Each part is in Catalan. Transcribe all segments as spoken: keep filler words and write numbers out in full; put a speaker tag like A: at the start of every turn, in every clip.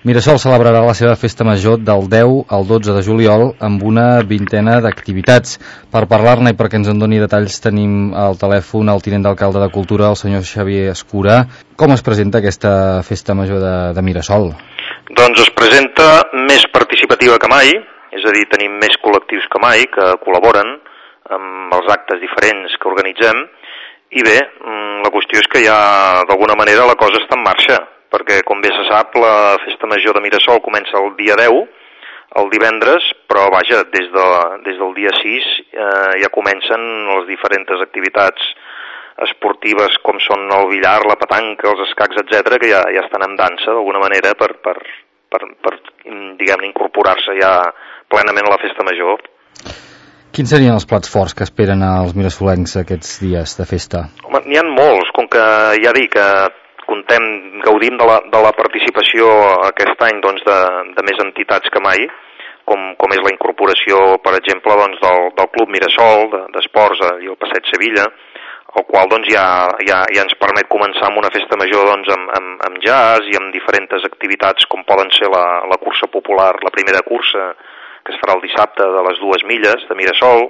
A: Mirasol celebrarà la seva festa major del deu al dotze de juliol amb una vintena d'activitats. Per parlar-ne i perquè ens en doni detalls tenim al telèfon el tinent d'alcalde de Cultura, el senyor Xavier Escura. Com es presenta aquesta festa major de, de Mirasol?
B: Doncs es presenta més participativa que mai, és a dir, tenim més col·lectius que mai que col·laboren amb els actes diferents que organitzem i bé, la qüestió és que ja d'alguna manera la cosa està en marxa, perquè, com bé se sap, la festa major de Mirasol comença el dia deu, el divendres, però, vaja, des, de, des del dia sis eh, ja comencen les diferents activitats esportives com són el billar, la petanca, els escacs, etcètera, que ja, ja estan en dansa, d'alguna manera, per, per, per, per diguem-ne, incorporar-se ja plenament a la festa major.
A: Quins serien els plats forts que esperen els mirasolencs aquests dies de festa?
B: Home, n'hi ha molts, com que ja dic que contem, gaudim de la, de la participació aquest any doncs, de, de més entitats que mai, com, com és la incorporació, per exemple, doncs, del, del Club Mirasol, d'esports de, i el Passeig Sevilla, el qual doncs, ja, ja, ja ens permet començar amb una festa major doncs, amb, amb, amb jazz i amb diferents activitats com poden ser la, la cursa popular, la primera cursa, que es farà el dissabte de les dues milles de Mirasol.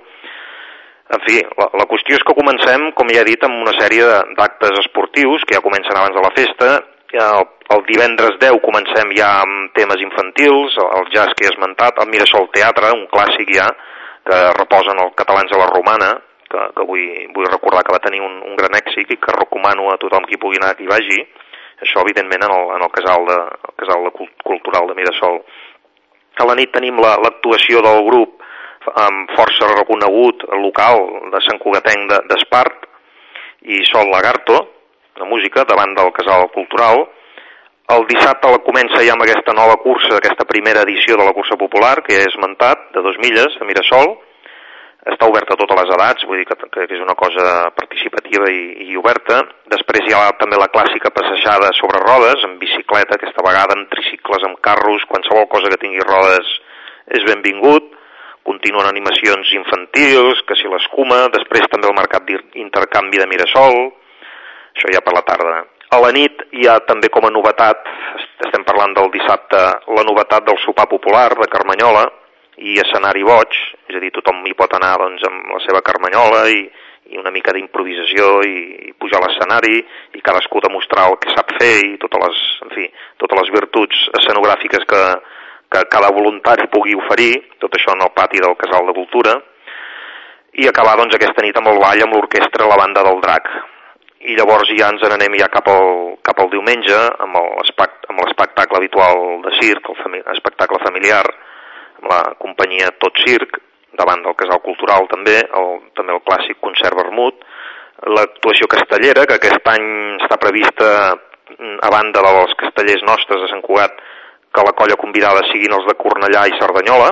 B: En fi, la, la qüestió és que comencem, com ja he dit, amb una sèrie d'actes esportius que ja comencen abans de la festa. El, el divendres deu comencem ja amb temes infantils, el jazz que he esmentat, el Mirasol Teatre, un clàssic ja, que reposen els catalans a la Romana, que, que vull, vull recordar que va tenir un, un gran èxit i que recomano a tothom qui pugui anar que hi vagi. Això, evidentment, en el, en el casal, de, el casal de cultural de Mirasol. A la nit tenim la, l'actuació del grup amb força reconegut local de Sant Cugatenc d'Espart i Sol Lagarto, la música, davant del casal cultural. El dissabte la comença ja amb aquesta nova cursa, aquesta primera edició de la cursa popular, que he esmentat, de dos milles, a Mirasol. Està oberta a totes les edats, vull dir que, que és una cosa participativa i, i oberta. Després hi ha també la clàssica passejada sobre rodes, amb bicicleta, aquesta vegada amb tricicles, amb carros, qualsevol cosa que tingui rodes és benvingut. Continuen animacions infantils, que si l'escuma, després també el mercat d'intercanvi de Mirasol, això ja per la tarda. A la nit hi ha també com a novetat, estem parlant del dissabte, la novetat del sopar popular de Carmanyola i escenari boig, és a dir, tothom hi pot anar doncs, amb la seva carmanyola i, i una mica d'improvisació i, i pujar a l'escenari i cadascú demostrar el que sap fer i totes les, en fi, totes les virtuts escenogràfiques que que cada voluntari pugui oferir, tot això en el pati del Casal de Cultura, i acabar doncs, aquesta nit amb el ball amb l'orquestra La Banda del Drac. I llavors ja ens n'anem ja cap al, cap al diumenge amb l'espectacle habitual de circ, el fami, espectacle familiar, amb la companyia Tot Circ, davant del Casal Cultural també, el, també el clàssic concert vermut, l'actuació castellera, que aquest any està prevista a banda dels castellers nostres de Sant Cugat, que la colla convidada siguin els de Cornellà i Cerdanyola,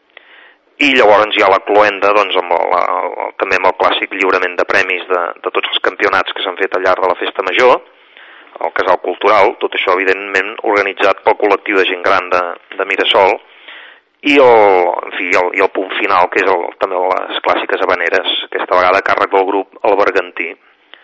B: i llavors hi ha la cloenda doncs, amb el, el, també amb el clàssic lliurament de premis de, de tots els campionats que s'han fet al llarg de la festa major, el Casal Cultural, tot això evidentment organitzat pel col·lectiu de gent gran de, de Mirasol, i el, en fi, el, i el punt final, que és el, també les clàssiques habaneres, aquesta vegada a càrrec del grup El Bergantí.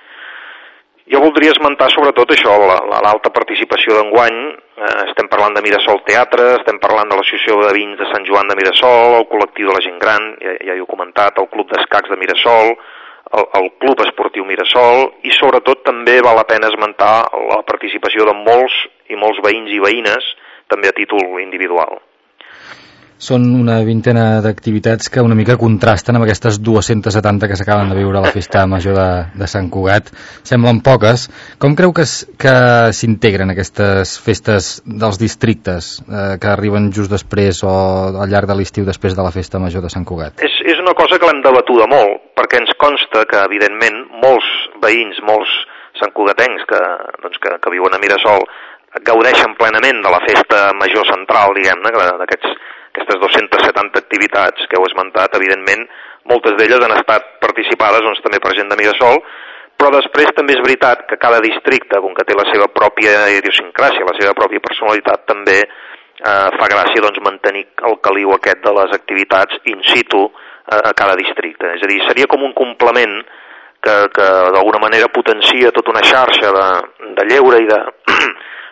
B: Jo voldria esmentar sobretot això, l'alta participació d'enguany. Eh, estem parlant de Mirasol Teatre, estem parlant de l'Associació de Vins de Sant Joan de Mirasol, el col·lectiu de la gent gran, ja, ja hi he comentat, el Club d'Escacs de Mirasol, el, el Club Esportiu Mirasol, i sobretot també val la pena esmentar la participació de molts i molts veïns i veïnes, també a títol individual.
A: Són una vintena d'activitats que una mica contrasten amb aquestes dues-centes setanta que s'acaben de viure a la festa major de, de Sant Cugat. Semblen poques. Com creu que, que s'integren aquestes festes dels districtes eh, que arriben just després o al llarg de l'estiu després de la festa major de Sant Cugat?
B: És, és una cosa que l'hem debatuda molt, perquè ens consta que, evidentment, molts veïns, molts santcugatencs que, doncs, que, que viuen a Mirasol gaudeixen plenament de la festa major central, diguem-ne, d'aquests aquestes dues-centes setanta activitats que heu esmentat, evidentment, moltes d'elles han estat participades doncs, també per gent de Mirasol, però després també és veritat que cada districte, com que té la seva pròpia idiosincràsia, la seva pròpia personalitat, també eh, fa gràcia doncs, mantenir el caliu aquest de les activitats in situ eh, a cada districte. És a dir, seria com un complement que, que d'alguna manera potencia tota una xarxa de, de lleure i de,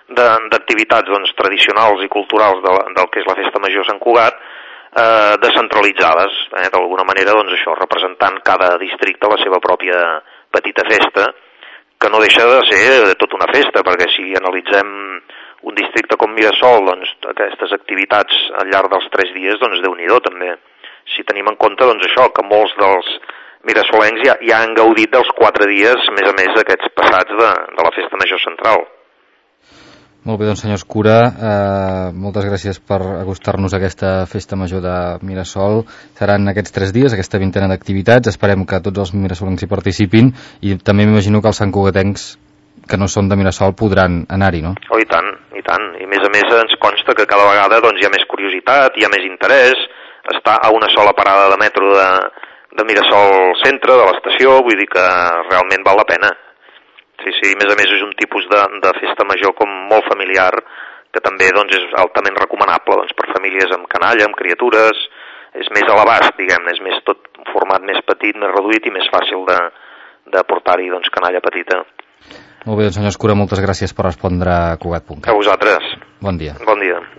B: d'activitats doncs, tradicionals i culturals de la, del que és la Festa Major de Sant Cugat, eh, descentralitzades, eh, d'alguna manera doncs, això, representant cada districte la seva pròpia petita festa, que no deixa de ser tota una festa, perquè si analitzem un districte com Mirasol, doncs aquestes activitats al llarg dels tres dies, doncs Déu-n'hi-do també. Si tenim en compte doncs això, que molts dels mirasolencs ja, ja han gaudit dels quatre dies, a més a més, aquests passats de, de la Festa Major Central.
A: Molt bé, doncs senyor Escura, eh, moltes gràcies per acostar-nos a aquesta Festa Major de Mirasol. Seran aquests tres dies, aquesta vintena d'activitats, esperem que tots els mirasolencs hi participin i també m'imagino que els santcugatencs que no són de Mirasol podran anar-hi, no?
B: Oh, i tant, i tant. I a més a més ens consta que cada vegada doncs, hi ha més curiositat, hi ha més interès, està a una sola parada de metro de, de Mirasol Centre, de l'estació, vull dir que realment val la pena. Sí, sí, a més a més és un tipus de, de festa major com molt familiar, que també doncs, és altament recomanable doncs, per famílies amb canalla, amb criatures, és més a l'abast, diguem-ne, és més tot un format més petit, més reduït i més fàcil de, de portar-hi doncs, canalla petita.
A: Molt bé, doncs senyor Escura, moltes gràcies per respondre a Cugat punt cat.
B: A vosaltres.
A: Bon dia.
B: Bon dia.